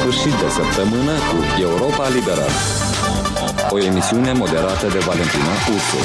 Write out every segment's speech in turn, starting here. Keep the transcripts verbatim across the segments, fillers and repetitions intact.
sfârșit de săptămână cu Europa Liberă. O emisiune moderată de Valentina Ursu.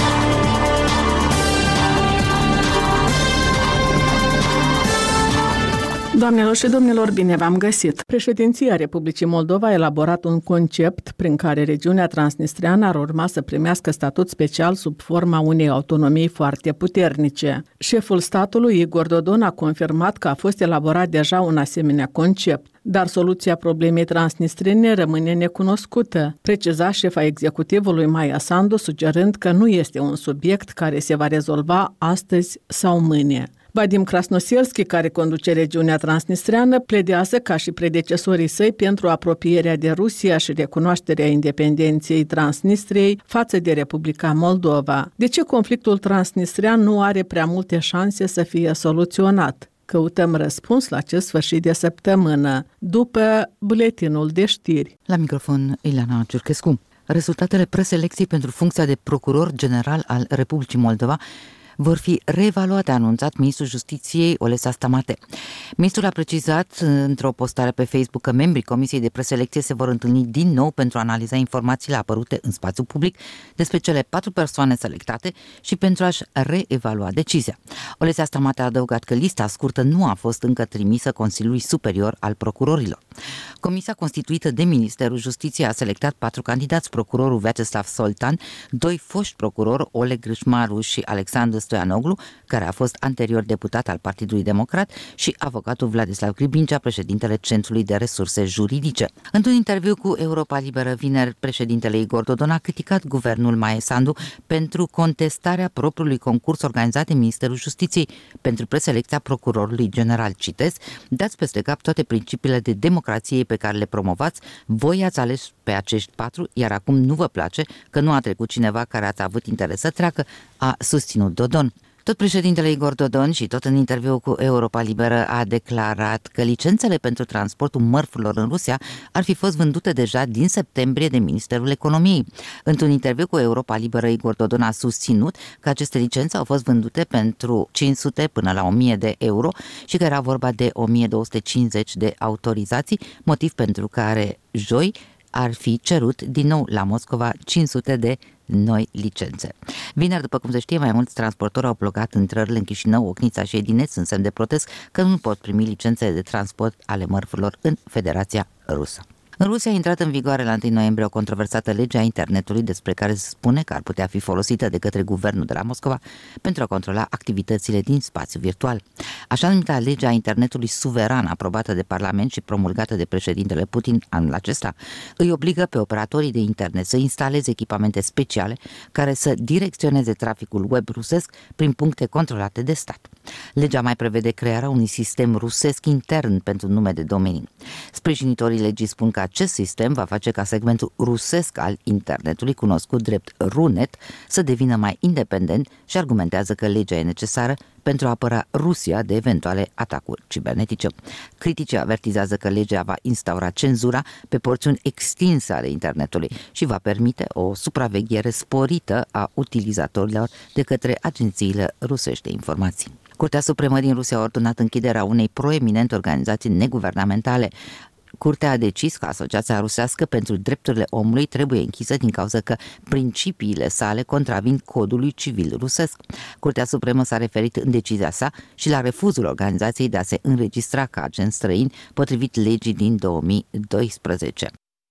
Doamnelor și domnilor, bine v-am găsit! Președinția Republicii Moldova a elaborat un concept prin care regiunea transnistreană ar urma să primească statut special sub forma unei autonomii foarte puternice. Șeful statului, Igor Dodon, a confirmat că a fost elaborat deja un asemenea concept, dar soluția problemei transnistrene rămâne necunoscută, preciza șefa executivului Maia Sandu, sugerând că nu este un subiect care se va rezolva astăzi sau mâine. Vadim Krasnoselski, care conduce regiunea transnistreană, pledează ca și predecesorii săi pentru apropierea de Rusia și recunoașterea independenței Transnistriei față de Republica Moldova. De ce conflictul transnistrean nu are prea multe șanse să fie soluționat? Căutăm răspuns la acest sfârșit de săptămână, după buletinul de știri. La microfon, Ileana Ciurchescu. Rezultatele preselecției pentru funcția de procuror general al Republicii Moldova vor fi reevaluate, a anunțat ministrul Justiției Olesa Stamate. Ministrul a precizat într-o postare pe Facebook că membrii Comisiei de Preselecție se vor întâlni din nou pentru a analiza informațiile apărute în spațiu public despre cele patru persoane selectate și pentru a-și reevalua decizia. Olesa Stamate a adăugat că lista scurtă nu a fost încă trimisă Consiliului Superior al Procurorilor. Comisia constituită de Ministerul Justiției a selectat patru candidați: procurorul Vyacheslav Soltan, doi foști procurori, Oleg Grishmaru și Alexandru Stoianoglu, care a fost anterior deputat al Partidului Democrat, și avocatul Vladislav Gribincea, președintele Centrului de Resurse Juridice. Într-un interviu cu Europa Liberă vineri, președintele Igor Dodon a criticat guvernul Maia Sandu pentru contestarea propriului concurs organizat de Ministerul Justiției pentru preselecția procurorului general. Citez: dați peste cap toate principiile de democrație pe care le promovați, voi ați ales pe acești patru, iar acum nu vă place că nu a trecut cineva care ați avut interes să treacă, a susținut Dodon. Tot președintele Igor Dodon, și tot în interviu cu Europa Liberă, a declarat că licențele pentru transportul mărfurilor în Rusia ar fi fost vândute deja din septembrie de Ministerul Economiei. Într-un interviu cu Europa Liberă, Igor Dodon a susținut că aceste licențe au fost vândute pentru cinci sute până la o mie de euro și că era vorba de o mie două sute cincizeci de autorizații, motiv pentru care joi ar fi cerut din nou la Moscova cinci sute de noi licențe. Vineri, după cum se știe, mai mulți transportori au blocat intrările în Chișinău, Ochnița și Edineț în semn de protest că nu pot primi licențe de transport ale mărfurilor în Federația Rusă. În Rusia a intrat în vigoare la întâi noiembrie o controversată lege a internetului despre care se spune că ar putea fi folosită de către guvernul de la Moscova pentru a controla activitățile din spațiu virtual. Așa numita lege a internetului suveran, aprobată de Parlament și promulgată de președintele Putin anul acesta, îi obligă pe operatorii de internet să instaleze echipamente speciale care să direcționeze traficul web rusesc prin puncte controlate de stat. Legea mai prevede crearea unui sistem rusesc intern pentru nume de domenii. Sprijinitorii legii spun că acest sistem va face ca segmentul rusesc al internetului, cunoscut drept Runet, să devină mai independent și argumentează că legea e necesară pentru a apăra Rusia de eventuale atacuri cibernetice. Criticii avertizează că legea va instaura cenzura pe porțiuni extinse ale internetului și va permite o supraveghere sporită a utilizatorilor de către agențiile rusești de informații. Curtea Supremă din Rusia a ordonat închiderea unei proeminente organizații neguvernamentale. Curtea a decis că Asociația Rusească pentru Drepturile Omului trebuie închisă din cauza că principiile sale contravin codului civil rusesc. Curtea Supremă s-a referit în decizia sa și la refuzul organizației de a se înregistra ca agent străin potrivit legii din două mii doisprezece.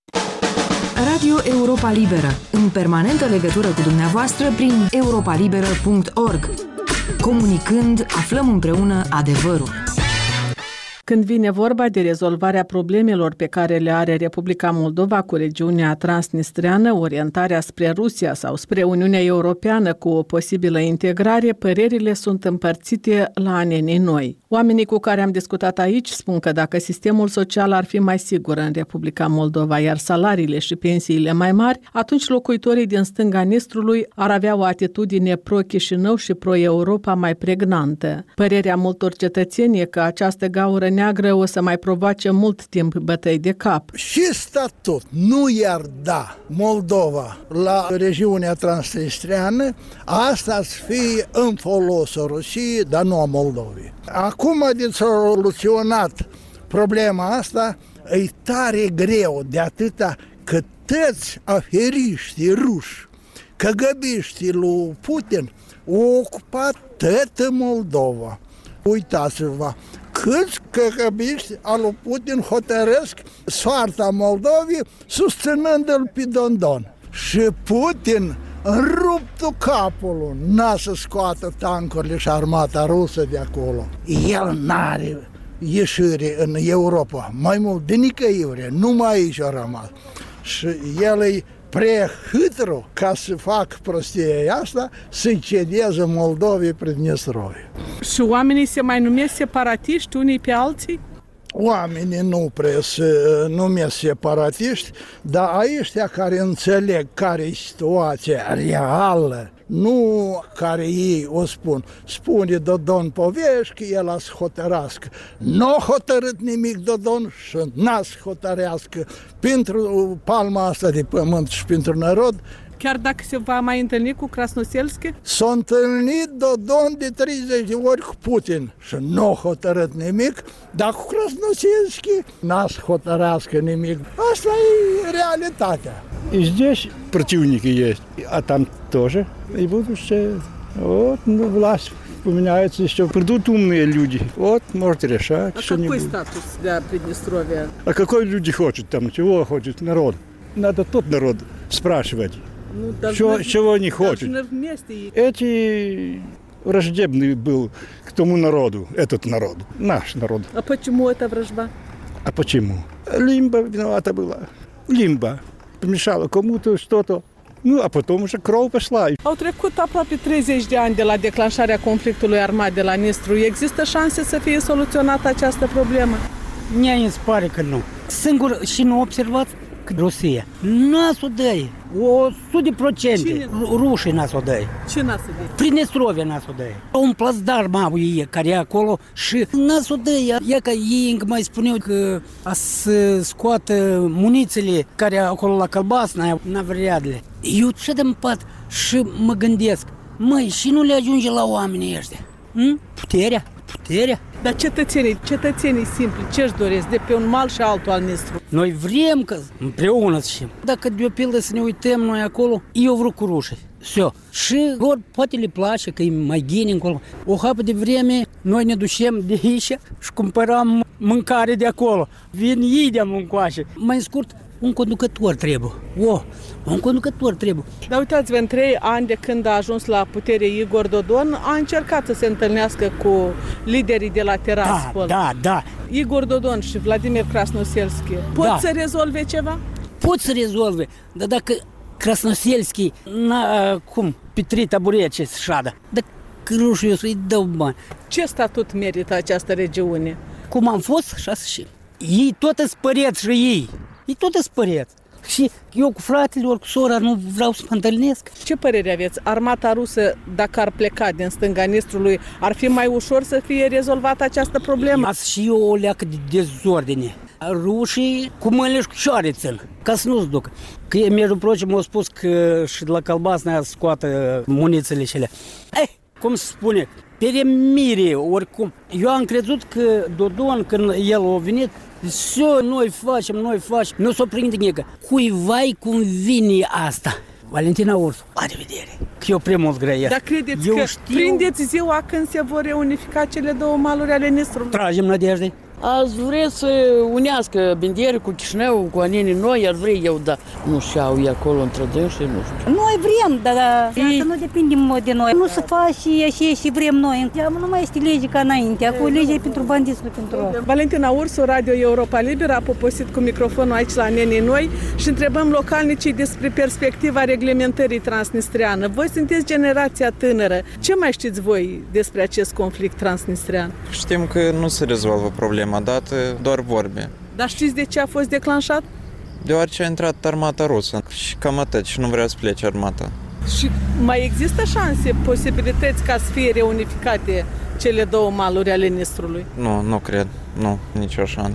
Radio Europa Liberă, în permanentă legătură cu dumneavoastră prin europa liberă punct org. Comunicând, aflăm împreună adevărul. Când vine vorba de rezolvarea problemelor pe care le are Republica Moldova cu regiunea transnistreană, orientarea spre Rusia sau spre Uniunea Europeană cu o posibilă integrare, părerile sunt împărțite la anenii noi. Oamenii cu care am discutat aici spun că dacă sistemul social ar fi mai sigur în Republica Moldova, iar salariile și pensiile mai mari, atunci locuitorii din stânga Nistrului ar avea o atitudine pro-Chișinău și pro-Europa mai pregnantă. Părerea multor cetățeni e că această gaură neagră o să mai provoace mult timp bătăi de cap. Și statut nu i-ar da Moldova la regiunea transnistreană, asta ar fi în folosul Rusiei, dar nu a Moldovei. Acum de soluționat problema asta, e tare greu de atâta că toți aferiștii ruși, căgăbiștii lui Putin, au ocupat toată Moldova. Uitați-vă, câți căgăbiști al lui Putin hotărăsc soarta Moldovei susținându-l pe Dondon. Și Putin, în ruptul capului, n-a să scoată tancurile și armata rusă de acolo. El n-are ieșire în Europa, mai mult de nicăiure, numai aici a rămas. Și el e prea hâtru ca să fac prostia asta, să-i cedeze Moldovei Pridnestrovie. Și oamenii se mai numesc separatiști unii pe alții? Oamenii nu prea se numesc separatiști, dar ăștia care înțeleg care e situația reală, nu care ei o spun. Spune Dodon Povești, el a să hotărască. Nu a hotărât nimic Dodon și n-a să hotărească pentru palma asta de pământ și pentru narod. Chiar dacă se va mai întâlni cu Krasnoselski? S-a întâlnit Dodon de treizeci de ori cu Putin și nu a hotărât nimic, dar cu Krasnoselski n-a să hotărească nimic. Asta e realitatea. И здесь противники есть, а там тоже. И будущее. Вот, ну, власть поменяется, еще придут умные люди. Вот, можете решать А что-нибудь. какой статус для Приднестровья? А какой люди хотят там, чего хочет народ? Надо тот народ спрашивать, Ну, чего, должны, чего они хотят. должны вместе. Эти враждебный был к тому народу, этот народ, наш народ. А почему это вражда? А почему? Лимба виновата была. Лимба помешала кому-то что-то. Ну, a потом уже кровь пошла. Au trecut aproape treizeci de ani de la declanșarea conflictului armat de la Nistru. Există șanse să fie soluționată această problemă? Mie îmi se pare că nu. Singur și nu observați că Rusia n-a să dă o sută procente. Rușii n-a să dă. Ce n-a să dea? Pridnestrovia n-a să dă. Un plasdarm au ei care e acolo și n-a să dă. E că ei încă mai spuneau că a să scoată munițiile care acolo la Călbasna, navriadele. Eu ședem în pat și mă gândesc, măi, și nu le ajunge la oamenii ăștia. Hm? Puterea? Puterea? Dar cetățenii, cetățenii simpli, ce-și doresc de pe un mal și altul al Nistru? Noi vrem că împreună să știm. Dacă de o pildă să ne uităm noi acolo, eu vreau cu rușii. Все. Și lor poate le place că e mai gine încolo. O hapă de vreme noi ne ducem de aici și cumpărăm mâncare de acolo. Vin ei de încoace. Mai scurt, un conducător trebuie. O, un conducător trebuie. Dar uitați-vă, în trei ani de când a ajuns la putere Igor Dodon, a încercat să se întâlnească cu liderii de la Tiraspol. Da, da, da. Igor Dodon și Vladimir Krasnoselski pot Da. să rezolve ceva? Pot să rezolve, dar dacă Krasnoselski n-a, cum, pe trei taburece să șadă, dar rușii o să-i dau bani. Ce statut merită această regiune? Cum am fost, așa și ei tot spăreți și ei. Ei tot spăreți. Și eu cu fratele, ori cu sora, nu vreau să mă întâlnesc. Ce părere aveți? Armata rusă, dacă ar pleca din stânga Nistrului, ar fi mai ușor să fie rezolvată această problemă? Asta și eu o leacă de dezordine. Rușii cu mâinile și cu cioare țin, ca să nu se ducă. Că mi-a proce m-au spus că și de la Călbasna scoată munițiile cele. Eh, cum se spune, peremire, oricum. Eu am crezut că Dodon, când el a venit, все, noi facem, noi facem, nu s-o prinde nică. Cuiva-i convine asta. Valentina Ursu, la revedere. Că eu prea mult grăiesc. Dar credeți eu că știu... prindeți ziua când se vor reunifica cele două maluri ale Nistrului? Tragem nădejde. Ați vrea să unească Benderi cu Chișinău, cu anenii noi, ar vrea eu, dar nu știu, e acolo între dânsii, nu știu. Noi vrem, dar asta nu depinde de noi. Nu se face așa și vrem noi. Nu mai este lege ca înainte. Acolo legea e pentru bandiți, nu pentru... Valentina Ursu, Radio Europa Liberă, a poposit cu microfonul aici la Anenii Noi și întrebăm localnicii despre perspectiva reglementării transnistreană. Voi sunteți generația tânără. Ce mai știți voi despre acest conflict transnistrean? Știm că nu se rezolvă problema dată, doar vorbe. Dar știți de ce a fost declanșat? Deoarece a intrat armata rusă și cam atât și nu vrea să plece armata. Și mai există șanse, posibilități ca să fie reunificate cele două maluri ale Nistrului? Nu, nu cred. Nu, nicio șansă.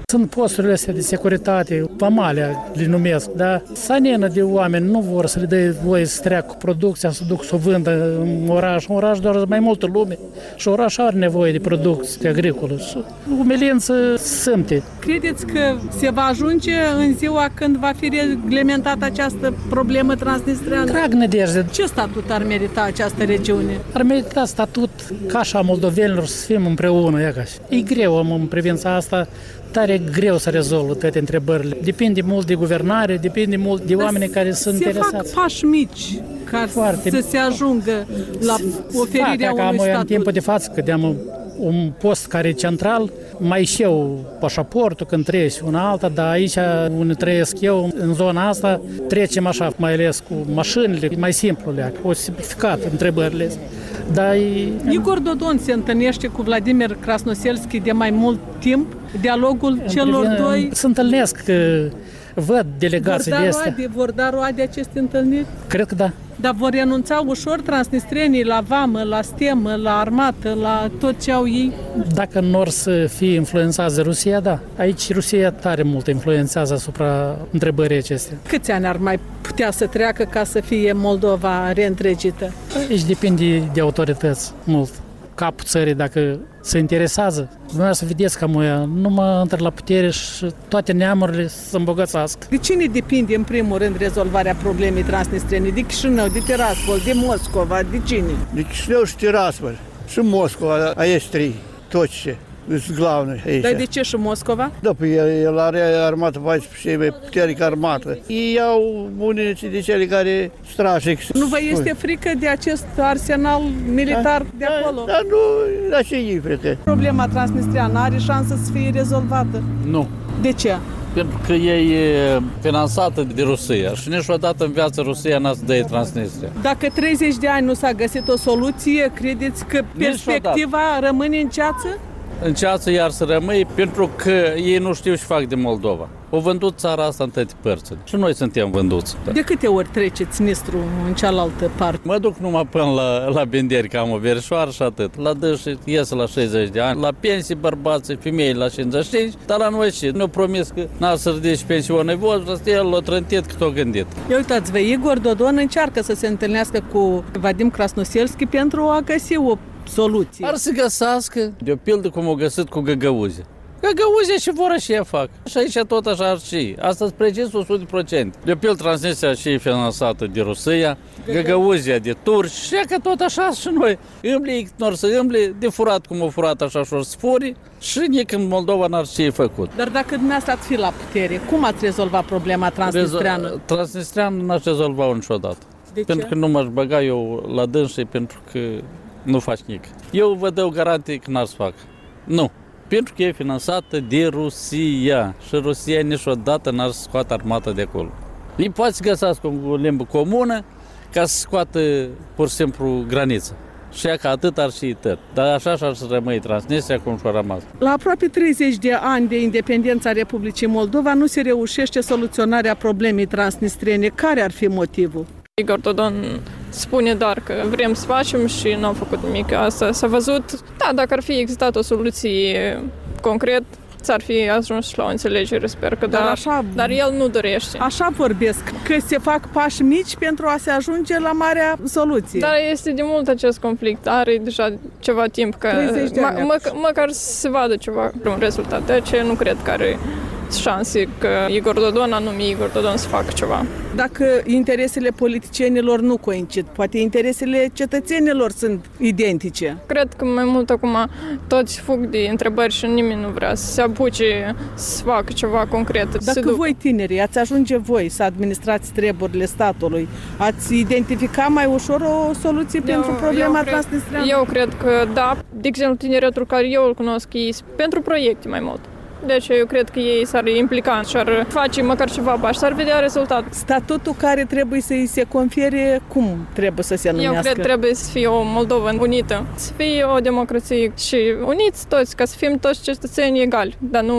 Sunt posturile astea de securitate, vamale le numesc, dar sanină de oameni nu vor să le dea voie să treacă cu producția, să duc să o vândă în oraș. În oraș doar mai multă lume și orașul are nevoie de producție agricolă. Umilință simte. Credeți că se va ajunge în ziua când va fi reglementată această problemă transnistreană? Trag nădejde. Ce statut ar merita această regiune? Ar merita statut ca așa moldovenilor să fim împreună. E greu în privința asta. Tare greu să rezolvă toate întrebările. Depinde mult de guvernare, depinde mult de oamenii care sunt se interesați. Se fac pași mici ca Foarte. să se ajungă la oferirea da, unui statut. statut. În timpul de față, că de-am un post care e central, mai și eu pașaportul când treci una alta, dar aici unde trăiesc eu, în zona asta, trecem așa, mai ales cu mașinile, mai simplu leac, o simplificat întrebările. Dar e... Igor Dodon se întâlnește cu Vladimir Krasnoselski de mai mult timp. Dialogul celor privin, doi... Se întâlnesc, că văd delegații de astea. Vor da roade aceste întâlniri? Cred că da. Dar vor renunța ușor transnistrenii la vamă, la stemă, la armată, la tot ce au ei? Dacă nu or să fie influențați de Rusia, da. Aici Rusia tare mult influențează asupra întrebării acestea. Câți ani ar mai putea să treacă ca să fie Moldova reîntregită? Aici depinde de autorități mult. Capul țării, dacă se interesează, dumneavoastră vedeți cam ea, nu mă intră la putere și toate neamurile să îmbogățească. De cine depinde în primul rând rezolvarea problemei transnistrene? De Chișinău, de Tiraspol, de Moscova, de cine? De Chișinău și Tiraspol și Moscova, aici trei, toți ce. Sunt glavne aici. Dar de ce și Moscova? Da, păi el, el are armată paisprezece, mai puternică armată. Ei au muniții de cele care strașic. Nu vă este frică de acest arsenal militar da, de acolo? Da, nu, la ce e frică? Problema transnistreană are șansă să fie rezolvată? Nu. De ce? Pentru că ea e finanțată de Rusia și niciodată în viață Rusia n-a să dă Transnistria. Dacă treizeci de ani nu s-a găsit o soluție, credeți că perspectiva niciodată rămâne în ceață? În ceață iar să rămâi, pentru că ei nu știu ce fac de Moldova. O vândut țara asta în toate părțile. Și noi suntem vânduți. De câte ori treceți Nistru în cealaltă parte? Mă duc numai până la, la Benderi, că am o verișoară și atât. La dâși ies la șaizeci de ani, la pensii bărbații, femei la cincizeci și cinci, dar la noi și ne-au promis că n-ar să ridici pensiunea voastră, el l-a trântit cât o gândit. Eu uitați-vă, Igor Dodon încearcă să se întâlnească cu Vadim Krasnoselski pentru a găsi o soluție. Ar să găsească, de o pildă cum o găsit cu Găgăuze. Găgăuze și vor și ea fac. Și aici tot așa ar și. Asta îți precis o sută la sută. De o pildă Transnistria și e finanțată de Rusia, Găgăuzia de turci, și că tot așa și noi. Îmbli, nor să îmbli, de furat cum o furat așa și o să furi, și nici în Moldova n-ar ce e făcut. Dar dacă dumneavoastră ați fi la putere, cum ați rezolva problema transnistreană? Rezo- Transnistreană n-aș rezolva-o niciodată. De pentru ce? că nu m-aș băga eu la dânsii, pentru că nu faci nic. Eu vă dau garantii că n-ar să fac. Nu. Pentru că e finanțată de Rusia și Rusia niciodată n-ar scoate armata de acolo. Ei poate să găsească o limbă comună ca să scoată pur și simplu granița. Și ea că atât ar și tăr. Dar așa și-ar să rămâi Transnistria cum și-a rămas. La aproape treizeci de ani de independența Republicii Moldova nu se reușește soluționarea problemei transnistrene. Care ar fi motivul? Igor Dodon spune doar că vrem să facem și nu am făcut nimic. Asta s-a văzut. Da, dacă ar fi existat o soluție concret, ți-ar fi ajuns la o înțelegere, sper că dar, da, așa, dar el nu dorește. Așa vorbesc, că se fac pași mici pentru a se ajunge la marea soluție. Dar este de mult acest conflict, are deja ceva timp, că mă, mă, măcar să se vadă ceva, un rezultat. De aceea nu cred că are șanse că Igor Dodon, anume Igor Dodon, să facă ceva. Dacă interesele politicienilor nu coincid, poate interesele cetățenilor sunt identice. Cred că mai mult acum toți fug de întrebări și nimeni nu vrea să se apuce să facă ceva concret. Dacă voi tinerii ați ajunge voi să administrați treburile statului, ați identifica mai ușor o soluție eu, pentru problema transnistreană? Eu cred că da. De exemplu, tineretul care eu îl cunosc, ei pentru proiecte mai mult. Deci eu cred că ei s-ar implica și ar face măcar ceva pași, s-ar vedea rezultat. Statutul care trebuie să îi se confere, cum trebuie să se numească? Eu cred că trebuie să fie o Moldova unită, să fie o democrație și uniți toți, ca să fim toți cetățeni egali, dar nu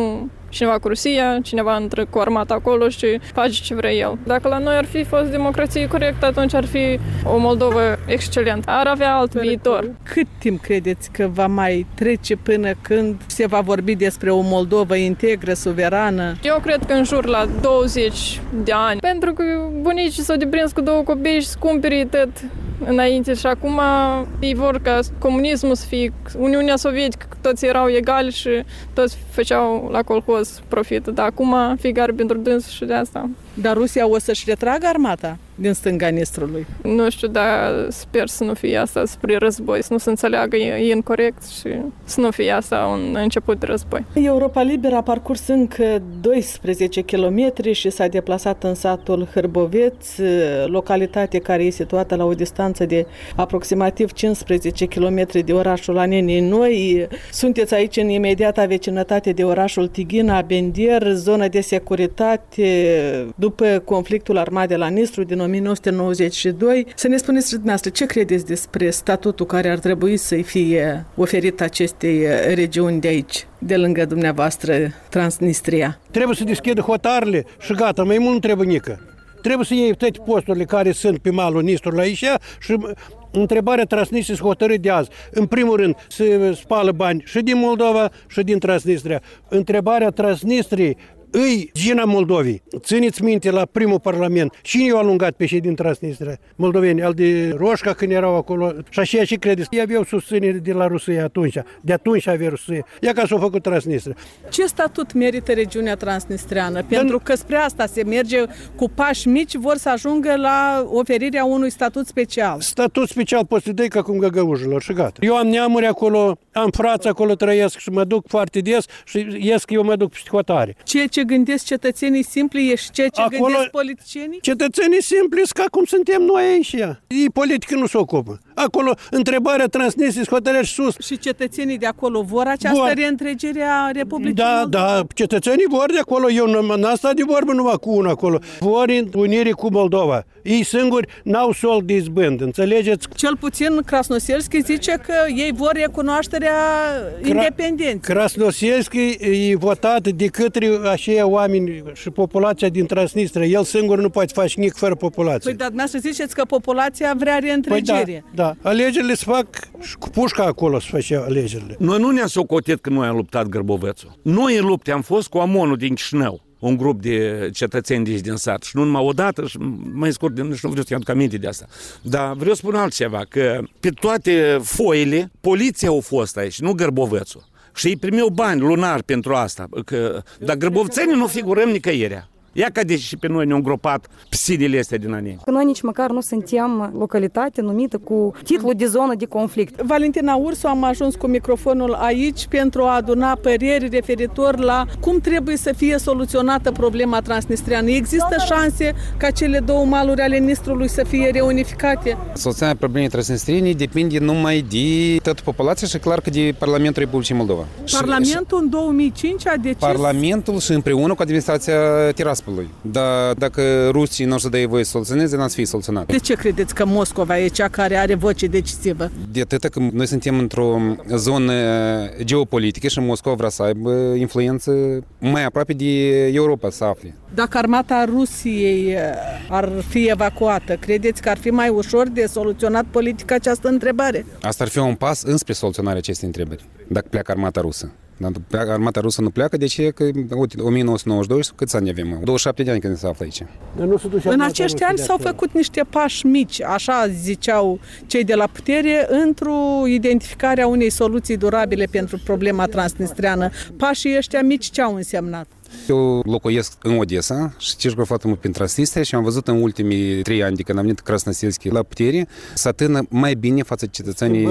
cineva cu Rusia, cineva între cu armata acolo și face ce vrea el. Dacă la noi ar fi fost democrație corectă, atunci ar fi o Moldova excelentă. Ar avea alt viitor. Cât timp credeți că va mai trece până când se va vorbi despre o Moldova integră, suverană? Eu cred că în jur la douăzeci de ani. Pentru că bunicii s-au deprins cu două copii și să cumpere tot înainte și acum ei vor ca comunismul să fie, Uniunea Sovietică, toți erau egali și toți făceau la colhoz profit. Dar acum fiecare pentru dâns și de asta. Dar Rusia o să-și retragă armata din stânga Nistrului? Nu știu, dar sper să nu fie asta spre război, să nu se înțeleagă incorect și să nu fie asta un început de război. Europa Liberă a parcurs încă doisprezece kilometri și s-a deplasat în satul Hârboveț, localitate care e situată la o distanță de aproximativ cincisprezece kilometri de orașul Anenii Noi. Sunteți aici în imediata vecinătate de orașul Tighina, Bender, zonă de securitate după conflictul armat de la Nistru din o mie nouă sute nouăzeci și doi. Să ne spuneți dumneavoastră, ce credeți despre statutul care ar trebui să-i fie oferit acestei regiuni de aici, de lângă dumneavoastră, Transnistria? Trebuie să deschidă hotarele și gata, mai mult nu trebuie nică. Trebuie să iei toate posturile care sunt pe malul Nistrului aici și întrebarea Transnistriei se hotărâ de azi. În primul rând, se spală bani și din Moldova și din Transnistria. Întrebarea Transnistriei îi Gina Moldovei. Țineți minte la primul parlament. Cine i-a alungat pe cei din Transnistria? Moldoveni, al de Roșca când erau acolo. Și așa și credeți. Ei aveau susținere de la Rusia atunci. De atunci avea Rusia. Ia ca s-a făcut Transnistria. Ce statut merită regiunea transnistreană? Pentru că spre asta se merge cu pași mici, vor să ajungă la oferirea unui statut special. Statut special poți să dai ca cum găgăușilor și gata. Eu am neamuri acolo, am frați acolo, trăiesc și mă duc foarte des și ies că eu mă duc pe hotare. Ceea ce gândesc cetățenii simpli e și ceea ce acolo, gândesc politicienii? Cetățenii simpli sunt ca cum suntem noi aici. Ei politică nu se ocupă. Acolo întrebarea Transnistriei se hotărăște sus. Și cetățenii de acolo vor această vor. reîntregire a Republicii Da, Moldova? da, cetățenii vor de acolo. Eu n-am stat de vorbă numai cu unul acolo. Vor unire cu Moldova. Ei singuri n-au sol de izbând, înțelegeți? Cel puțin Krasnoselski zice că ei vor recunoașterea Cra- independenței. Krasnoselski e votat de către aceia oameni și populația din Transnistria. El singur nu poate face nic fără populație. Păi, dar dumneavoastră ziceți că populația vrea reîntregire. Păi da, da. Alegerile se fac și cu pușca acolo se face alegerile. Noi nu ne-am socotit că noi am luptat Gârbovețul. Noi în lupte am fost cu Amonul din Chișinău, un grup de cetățeni de aici din sat. Și nu numai odată, și mai scurt, nici nu vreau să-i aduc aminte de asta. Dar vreau să spun altceva, că pe toate foile, poliția a fost aici, nu Gârbovețul. Și ei primeau bani lunari pentru asta. Că, dar gârbovțenii nu figurăm nicăierea. Ia ca deci și pe noi ne-au îngropat psidele astea din Aneni. Noi nici măcar nu suntem localitate numită cu titlul de zonă de conflict. Valentina Ursu, am ajuns cu microfonul aici pentru a aduna păreri referitor la cum trebuie să fie soluționată problema transnistriană. Există șanse ca cele două maluri ale Nistrului să fie reunificate? Soluționarea problemei transnistriene depinde numai de toată populația și clar că de Parlamentul Republicii Moldova. Parlamentul în două mii cinci a decis... Parlamentul și împreună cu administrația Tiraspolului. Dar dacă rusii nu o să dea voie să soluționeze, n-ați fi soluționat. De ce credeți că Moscova e cea care are voce decisivă? De atât că noi suntem într-o zonă geopolitică și Moscova vrea să aibă influență mai aproape de Europa să afle. Dacă armata Rusiei ar fi evacuată, credeți că ar fi mai ușor de soluționat politic această întrebare? Asta ar fi un pas înspre soluționarea acestei întrebări, dacă pleacă armata rusă. Dar armata rusă nu pleacă, de ce? Că o mie nouă sute nouăzeci și doi, câți ani avem? douăzeci și șapte de ani când se află aici. În acești ani s-au făcut niște pași mici, așa ziceau cei de la putere, într-o identificare a unei soluții durabile pentru problema transnistriană. Pașii ăștia mici ce au însemnat? Eu locuiesc în Odessa și circul foarte mult prin Transnistria și am văzut în ultimii trei ani de când am venit Krasnoselski la putere să tână mai bine față de cetățenii,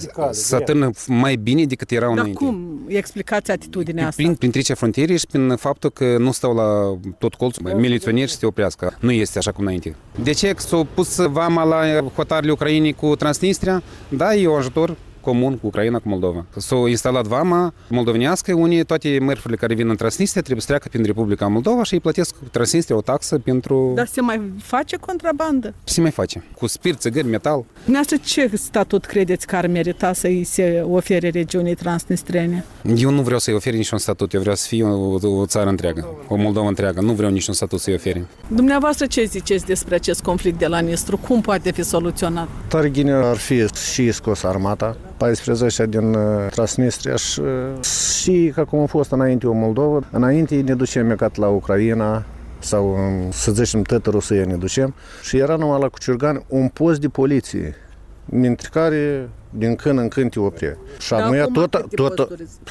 să tână mai bine decât erau Dar înainte. Dar cum explicați atitudinea asta? Prin, prin trecerea frontierei și prin faptul că nu stau la tot colțul miliționieri și se oprească. Nu este așa cum înainte. De ce s-au pus vama la hotarele Ucrainei cu Transnistria? Da, e un ajutor comun cu Ucraina, cu Moldova. S-a instalat vama moldovenească, unii toate mărfurile care vin în Transnistria trebuie să treacă prin Republica Moldova și îi plătesc Transnistria o taxă pentru... Dar se mai face contrabandă? Se mai face. Cu spirit, țigări, metal. Dumneavoastră, ce statut credeți că ar merita să-i se ofere regiunii transnistrene? Eu nu vreau să-i ofer niciun statut, eu vreau să fie o, o țară întreagă, o Moldova întreagă. Nu vreau niciun statut să-i ofere. Dumneavoastră, ce ziceți despre acest conflict de la Nistru? Cum poate fi soluționat? Targhine ar fi și scos armata, paisprezece din Transnistria și, și ca cum a fost înainte o Moldova. Înainte ne ducem mecat la Ucraina sau, să zicem, tătă Rusia ne ducem și era numai la Cuciurgan un post de poliție, dintre care din când în când te opre. Și da, tot, tot,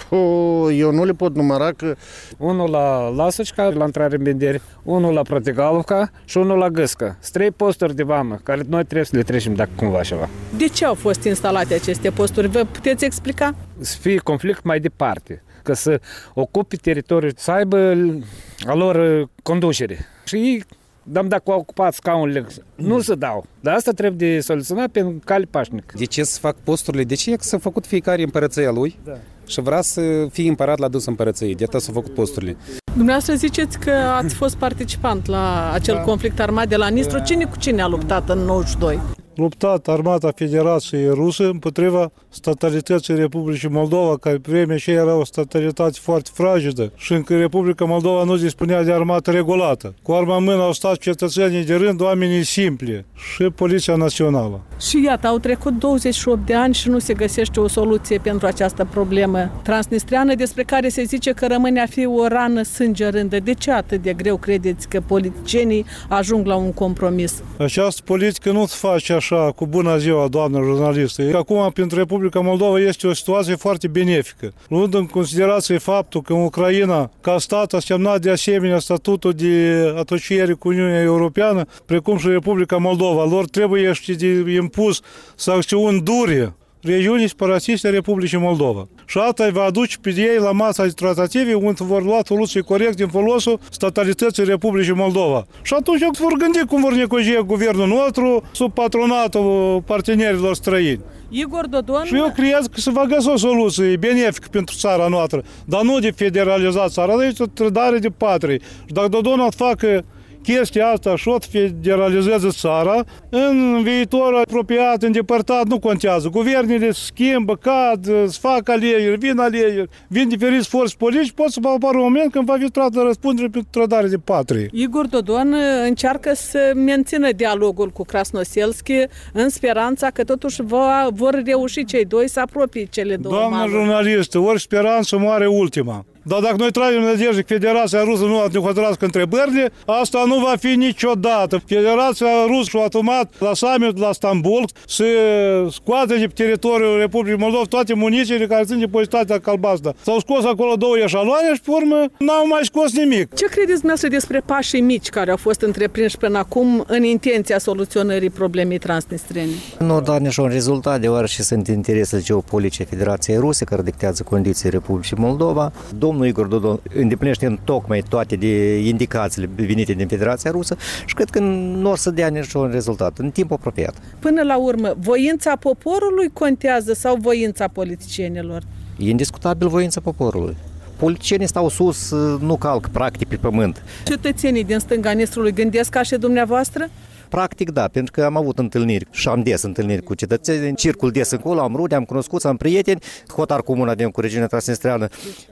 oh, eu nu le pot număra că... Unul la Lasăcica, la intrare în Benderi, unul la Protegalovca și unul la Gâscă. Sunt trei posturi de vamă, care noi trebuie să le trecem dacă cumva ceva. De ce au fost instalate aceste posturi? Vă puteți explica? Să fie conflict mai departe, că să ocupe teritoriul, să aibă a lor conducere. Și ei, dar dacă au ocupat scaunele, nu se dau. Dar asta trebuie de soluționat pe cale pașnică. De ce să fac posturile? De ce? Că s-a făcut fiecare împărăția lui, da, și vrea să fie împărat la dus împărăției. De atât s-au făcut posturile. Dumneavoastră ziceți că ați fost participant la acel da. conflict armat de la Nistru. Cine cu cine a luptat în nouăzeci și doi? Luptat armata Federației Ruse împotriva statalității Republicii Moldova, care pe vremea aceea era o statalitate foarte fragilă și încă Republica Moldova nu dispunea de armată regulată. Cu arma în mână au stat cetățenii de rând, oamenii simpli și Poliția Națională. Și iată, au trecut douăzeci și opt de ani și nu se găsește o soluție pentru această problemă transnistreană, despre care se zice că rămâne a fi o rană sângerândă. De ce atât de greu credeți că politicienii ajung la un compromis? Această politică nu se face așa, cu bună ziua, doamnă jurnalistă. Acum, pentru Republica Moldova este o situație foarte benefică. Luând în considerație faptul că Ucraina, ca stat, a semnat de asemenea statutul de asociere cu Uniunea Europeană, precum și Republica Moldova. Lor trebuie de impus sancțiuni dure regiunii separatiste a Republicii Moldova. Și asta îi va aduce pe ei la masa de tratative unde vor lua soluții corecte în folosul statalității Republicii Moldova. Și atunci vor gândi cum vor negociera guvernul nostru sub patronatul partenerilor străini. Igor Dodon... Și eu cred că se va găsi o soluție benefică pentru țara noastră, dar nu de federalizat țara, dar este o trădare de patrie. Și dacă Dodon o facă chestia asta și o federalizează țara, în viitor apropiat, îndepărtat, nu contează. Guvernele se schimbă, cad, se fac alegeri, vin alegeri, vin diferiți forțe politici, pot să apară un moment când va fi trată răspundere pentru trădare de patrie. Igor Dodon încearcă să mențină dialogul cu Krasnoselski în speranța că totuși va, vor reuși cei doi să apropie cele două Doamnă maluri. jurnalistă, ori speranță moare ultima. Dar dacă noi tragem nădejde că Federația Rusă nu a ne hotărască întrebările, asta nu va fi niciodată. Federația Rusă și-a asumat la summit la Stambul să scoată de pe teritoriul Republicii Moldova toate munițiile care țin de pozitatea calbastră. S-au scos acolo două eșaloane și, pe urmă, n-au mai scos nimic. Ce credeți dumneavoastră despre pașii mici care au fost întreprinși până acum în intenția soluționării problemei transnistrene? Nu au dat niciun rezultat, deoarece sunt interese geopolitice Federației Ruse, care dictează condiții Republicii Moldova. Domnul Igor Dodon îndeplinește în tocmai toate de indicațiile venite din Federația Rusă și cred că nu o să dea niciun rezultat în timp apropiat. Până la urmă, voința poporului contează sau voința politicienilor? E indiscutabil voința poporului. Politicienii stau sus, nu calc practic pe pământ. Cetățenii din stânga Nistrului gândesc ca și dumneavoastră? Practic da, pentru că am avut întâlniri și am des întâlniri cu cetățeni, circul des încolo, am rude, am cunoscut, am prieteni, hotar comun avem cu regiunea transnistreană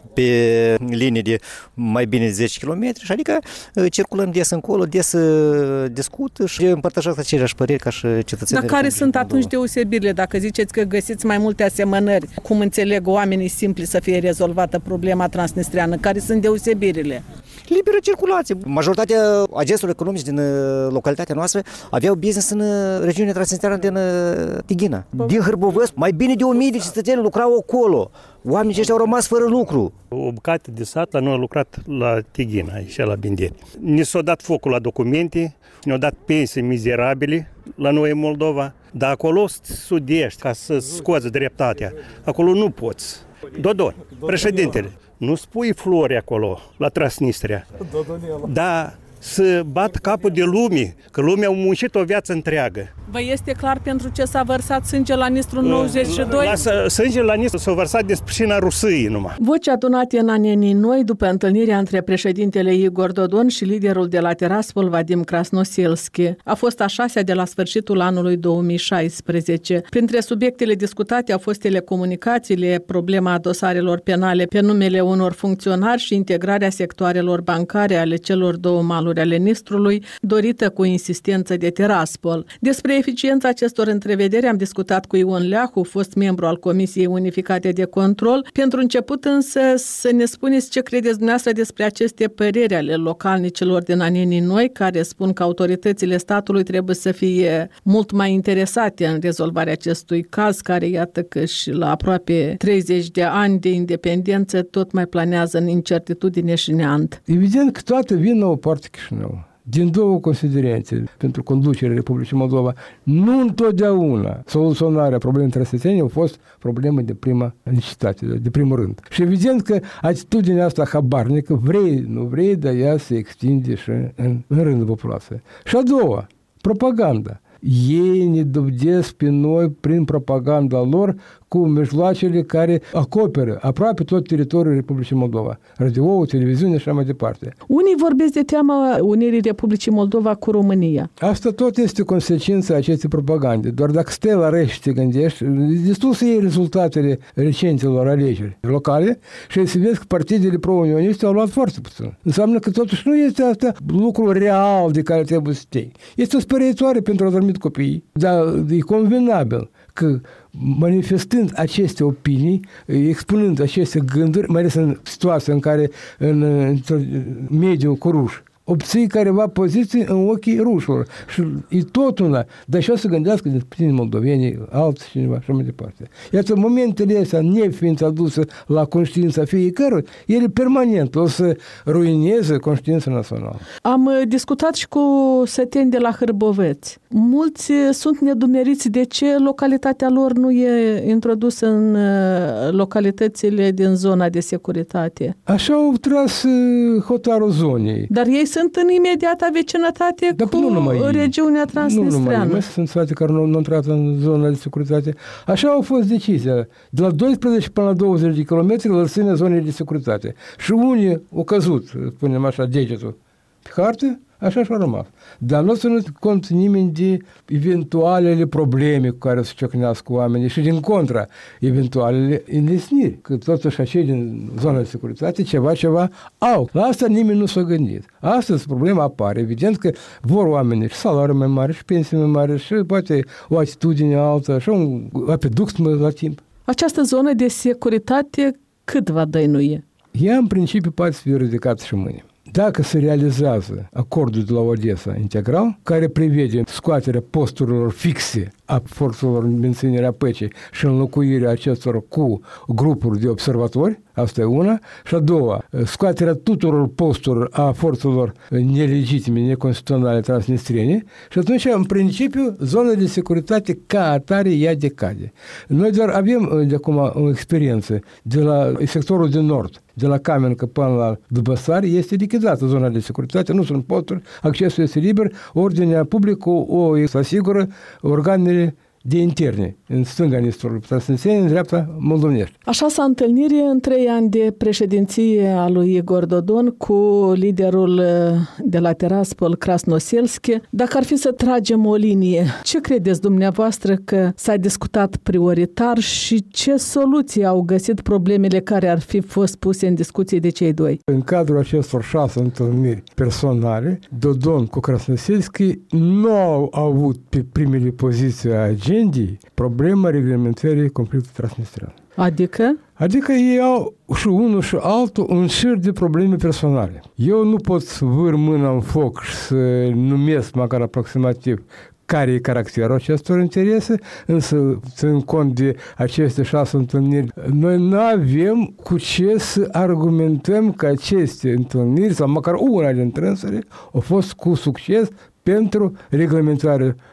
pe linii de mai bine de zece kilometri, și adică circulăm des încolo, des discut și împărtășesc aceleași păreri ca și cetățenii. Dar care sunt atunci deosebirile, dacă ziceți că găsiți mai multe asemănări? Cum înțeleg oamenii simpli să fie rezolvată problema transnistreană? Care sunt deosebirile? Liberă circulație. Majoritatea agenților economici din localitatea noastră aveau business în regiunea transnistreană din Tighina. Din Hârbovăsc, mai bine de o mie de cetățeni lucrau acolo. Oamenii aceștia au rămas fără lucru. O bucată de sat la noi a lucrat la Tighina, aici la Binderi. Ni s-a dat focul la documente, ne-au dat pensii mizerabile la noi în Moldova, dar acolo studești ca să scoți dreptatea. Acolo nu poți. Dodon, președintele, nu spui flori acolo, la Transnistria, dar să bată capul de lume, că lumea a muncit o viață întreagă. Vă este clar pentru ce s-a vărsat sânge la Nistru în nouăzeci și doi? La sânge la Nistru s-a vărsat de pricina Rusiei numai. Voci adunate în anii noi după întâlnirea între președintele Igor Dodon și liderul de la Tiraspol, Vadim Krasnoselski. A fost a șasea de la sfârșitul anului două mii șaisprezece. Printre subiectele discutate au fost telecomunicațiile, problema dosarelor penale pe numele unor funcționari și integrarea sectoarelor bancare ale celor două maluri ale Nistrului, dorită cu insistență de Tiraspol. Despre eficiența acestor întrevederi am discutat cu Ion Leahu, fost membru al Comisiei Unificate de Control. Pentru început însă să ne spuneți ce credeți dumneavoastră despre aceste păreri ale localnicilor din Anenii Noi, care spun că autoritățile statului trebuie să fie mult mai interesate în rezolvarea acestui caz, care iată că și la aproape treizeci de ani de independență tot mai planează în incertitudine și neant. Evident că toată vina o poartă Chișinău. Din două considerente pentru conducerea Republicii Moldova, nu întotdeauna soluționarea problemei transnistриene a fost problemă de prima necesitate, de primul rând. Și evident că atitudinea asta habarnică, vrei, nu vrei, dar ea se extinde și în, în rândul populației. Și a doua, propaganda. Ei ne dovedesc pe noi prin propaganda lor cu mijloacele care acoperă aproape tot teritoriul Republicii Moldova. Radio, televiziune și așa mai departe. Unii vorbesc de teama unirii Republicii Moldova cu România. Asta tot este consecința acestei propagande. Doar dacă stai la rești și te gândești, destul să iei rezultatele recentelor alegeri locale și să vezi că partidele pro-unioniste au luat foarte puțin. Înseamnă că totuși nu este asta lucru real de care trebuie să te. Este o sperietoare pentru adormit copiii, dar e convenabil că manifestând aceste opinii, expunând aceste gânduri, mai ales în situația în care în, în mediul cu ruși, obții careva poziții în ochii rușilor. Și e tot una. Dar și o să gândească de puțini moldovenii, alții cineva și mai departe. Iată, momentele astea, nefiind aduse la conștiința fiecărui, ele permanent o să ruineze conștiința națională. Am discutat și cu săteni de la Hârboveți. Mulți sunt nedumeriți de ce localitatea lor nu e introdusă în localitățile din zona de securitate. Așa au tras hotarul zonei. Dar ei sunt în imediata vecinătate da, cu regiunea transnistreană. Nu numai, sunt sate care nu au intrat în zona de securitate. Așa au fost decizia. De la doisprezece până la douăzeci de kilometri lăsând zonele de securitate. Și unii au căzut, spunem așa, degetul pe hartă, așa și-a rămas. Dar nu ținut cont nimeni de eventualele probleme cu care se ciocnească oamenii și din contra, eventualele înlesniri. Că totuși acei din zona de securitate ceva, ceva au. La asta nimeni nu s-a gândit. Astăzi problema apare. Evident că vor oamenii și salarii mai mari, și pensii mai mari, și poate o atitudine altă, și un apeduct la timp. Această zonă de securitate cât va dăinuie? Ea în principiu poate să fie ridicată și mâine. Dacă se realizează acordul de la Odessa integral, care prevede scoaterea posturilor fixe a forțelor în menținerea păcii și înlocuirea acestor cu grupuri de observatori, asta e una, și a doua, scoaterea tuturor posturilor a forțelor nelegitime, neconstituționale transnistriene, și atunci, în principiu, zona de securitate ca atare ea decade. Noi doar avem de acum o experiență de la sectorul de nord, de la Camencă până la Dubăsari, este lichidată zona de securitate, nu sunt posturi, accesul este liber, ordinea publică o asigură organele de interne, în stânga Nistrului transnistriene, în dreapta moldovenești. Așa s-a întâlnire în trei ani de președinție a lui Igor Dodon cu liderul de la Tiraspol, Krasnoselski. Dacă ar fi să tragem o linie, ce credeți dumneavoastră că s-a discutat prioritar și ce soluții au găsit problemele care ar fi fost puse în discuție de cei doi? În cadrul acestor șase întâlniri personale, Dodon cu Krasnoselski nu au avut pe primele poziții a agendii problema reglementării conflictului transnistrean. Adică? Adică ei au și unul și altul un șir de probleme personale. Eu nu pot să vâr mâna în foc și să numesc măcar aproximativ care e caracterul acestor interese, însă ținând cont de aceste șase întâlniri, noi nu avem cu ce să argumentăm că aceste întâlniri, sau măcar una dintre însele, au fost cu succes pentru reglementarea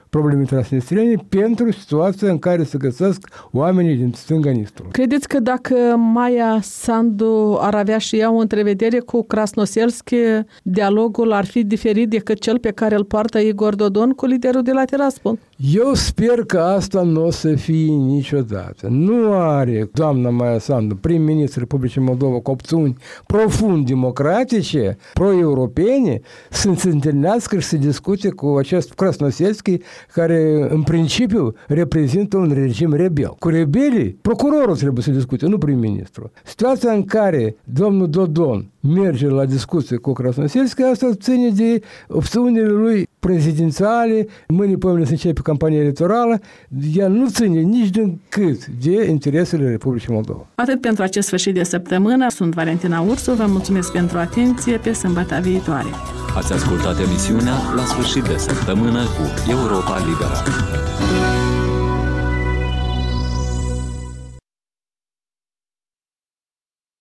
problemei transnistriene pentru situația în care se găsesc oamenii din stânga Nistrului. Credeți că dacă Maia Sandu ar avea și ea o întrevedere cu Krasnoselski, dialogul ar fi diferit decât cel pe care îl poartă Igor Dodon cu liderul de la Tiraspol? Eu sper că asta nu o să fie niciodată. Nu are doamna Maia Sandu, prim-ministru Republicii Moldova, cu opțiuni profund democratice, pro-europene, să se întâlnească și să discute cu acest Krasnoselski, care în principiu reprezintă un regim rebel. Cu rebelii, procurorul trebuie să discute, nu prim-ministru. Situația în care domnul Dodon merge la discuție cu Krasnoselski, asta ține de opțiunile lui prezidențiale, mâine pămâine să începe campania electorală, ea nu ține nici din cât de interesele Republicii Moldova. Atât pentru acest sfârșit de săptămână. Sunt Valentina Ursu, vă mulțumesc pentru atenție, pe sâmbătă viitoare. Ați ascultat emisiunea La sfârșit de săptămână cu Europa Liberă.